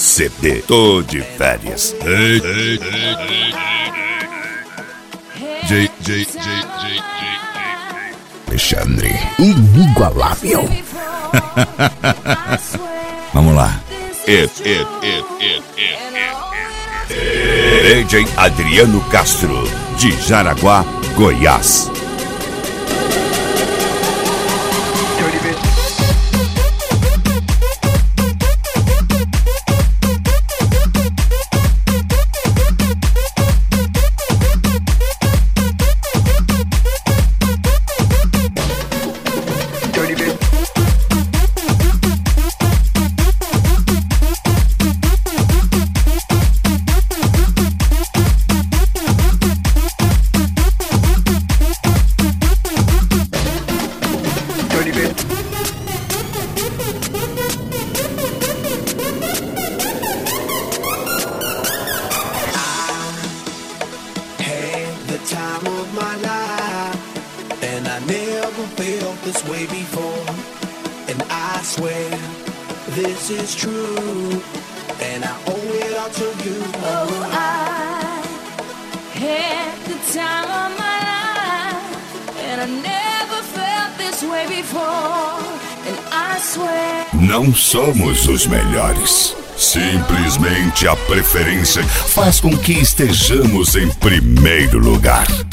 CD. Tô de férias. Alexandre, inigualável. Vamos lá. DJ Adriano Castro, de Jaraguá, Goiás. Time of my life, and I never felt this way before, and I swear this is true, and I owe it all to you. Oh, I had the time of my life, and I never felt this way before, and I swear. Não somos os melhores. Simplesmente a preferência faz com que estejamos em primeiro lugar.